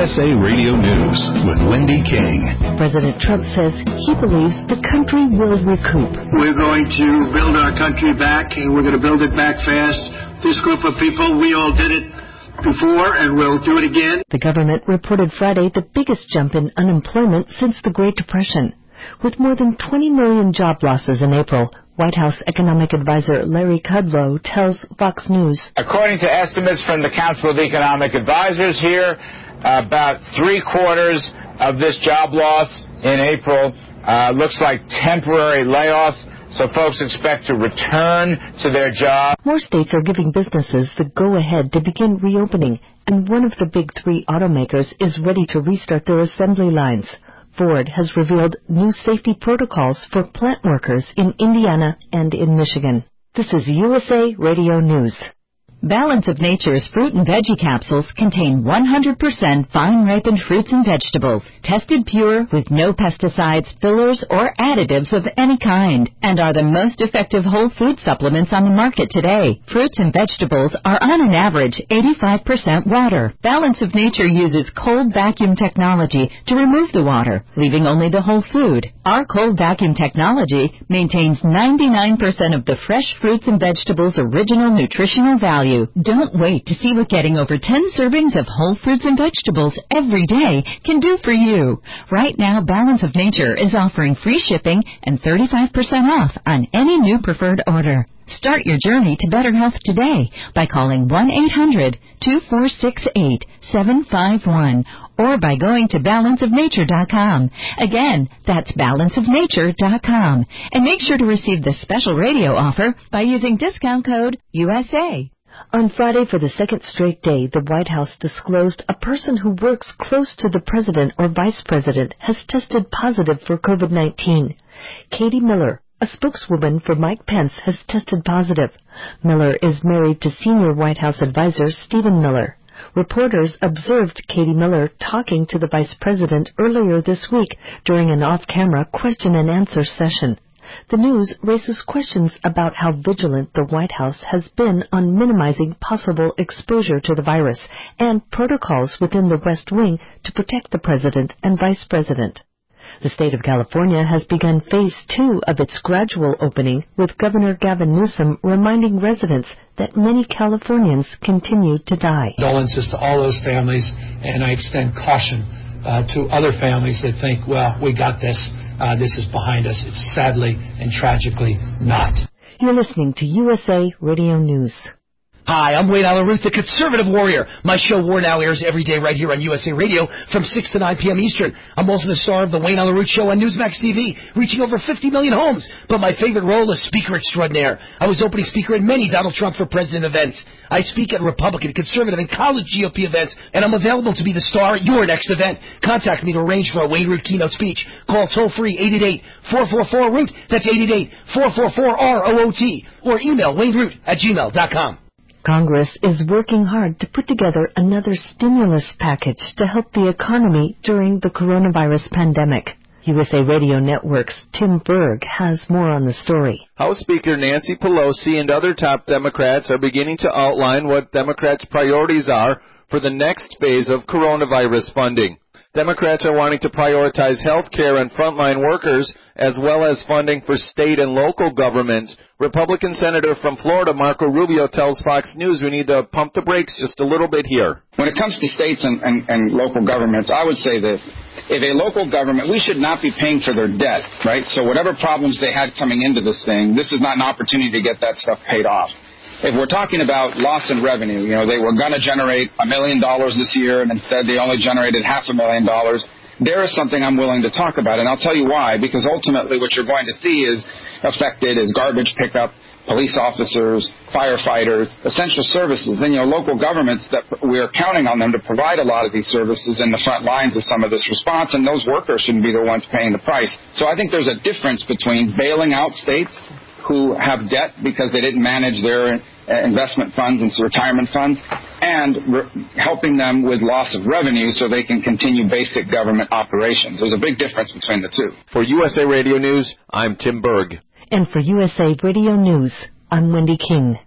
USA Radio News with Wendy King. President Trump says he believes the country will recoup. We're going to build our country back, and we're going to build it back fast. This group of people, we all did it before, and we'll do it again. The government reported Friday the biggest jump in unemployment since the Great Depression. With more than 20 million job losses in April, White House economic advisor Larry Kudlow tells Fox News. According to estimates from the Council of Economic Advisors here, about three-quarters of this job loss in April looks like temporary layoffs, so folks expect to return to their jobs. More states are giving businesses the go-ahead to begin reopening, and one of the big three automakers is ready to restart their assembly lines. Ford has revealed new safety protocols for plant workers in Indiana and in Michigan. This is USA Radio News. Balance of Nature's fruit and veggie capsules contain 100% fine-ripened fruits and vegetables, tested pure with no pesticides, fillers, or additives of any kind, and are the most effective whole food supplements on the market today. Fruits and vegetables are on an average 85% water. Balance of Nature uses cold vacuum technology to remove the water, leaving only the whole food. Our cold vacuum technology maintains 99% of the fresh fruits and vegetables' original nutritional value. Don't wait to see what getting over 10 servings of whole fruits and vegetables every day can do for you. Right now, Balance of Nature is offering free shipping and 35% off on any new preferred order. Start your journey to better health today by calling 1-800-2468-751 or by going to balanceofnature.com. Again, that's balanceofnature.com. And make sure to receive this special radio offer by using discount code USA. On Friday, for the second straight day, the White House disclosed a person who works close to the president or vice president has tested positive for COVID-19. Katie Miller, a spokeswoman for Mike Pence, has tested positive. Miller is married to senior White House advisor Stephen Miller. Reporters observed Katie Miller talking to the vice president earlier this week during an off-camera question-and-answer session. The news raises questions about how vigilant the White House has been on minimizing possible exposure to the virus and protocols within the West Wing to protect the president and vice president. The state of California has begun Phase 2 of its gradual opening, with Governor Gavin Newsom reminding residents that many Californians continue to die. Condolences to all those families, and I extend caution to other families that think, well, we got this. This is behind us. It's sadly and tragically not. You're listening to USA Radio News. Hi, I'm Wayne Allen Root, the Conservative Warrior. My show War Now airs every day right here on USA Radio from 6 to 9 p.m. Eastern. I'm also the star of the Wayne Allen Root Show on Newsmax TV, reaching over 50 million homes. But my favorite role is Speaker Extraordinaire. I was opening speaker at many Donald Trump for President events. I speak at Republican, Conservative, and college GOP events, and I'm available to be the star at your next event. Contact me to arrange for a Wayne Root keynote speech. Call toll-free 888-444-ROOT. That's 888-444-ROOT. Or email wayneroot@gmail.com. Congress is working hard to put together another stimulus package to help the economy during the coronavirus pandemic. USA Radio Network's Tim Berg has more on the story. House Speaker Nancy Pelosi and other top Democrats are beginning to outline what Democrats' priorities are for the next phase of coronavirus funding. Democrats are wanting to prioritize health care and frontline workers, as well as funding for state and local governments. Republican Senator from Florida, Marco Rubio, tells Fox News we need to pump the brakes just a little bit here. When it comes to states and local governments, I would say this. If a local government, we should not be paying for their debt, right? So whatever problems they had coming into this thing, this is not an opportunity to get that stuff paid off. If we're talking about loss in revenue, they were going to generate $1 million this year, and instead they only generated $500,000. There is something I'm willing to talk about, and I'll tell you why. Because ultimately what you're going to see is affected is garbage pickup, police officers, firefighters, essential services, and local governments that we're counting on them to provide a lot of these services in the front lines of some of this response, and those workers shouldn't be the ones paying the price. So I think there's a difference between bailing out states who have debt because they didn't manage their investment funds and retirement funds, and helping them with loss of revenue so they can continue basic government operations. There's a big difference between the two. For USA Radio News, I'm Tim Berg. And for USA Radio News, I'm Wendy King.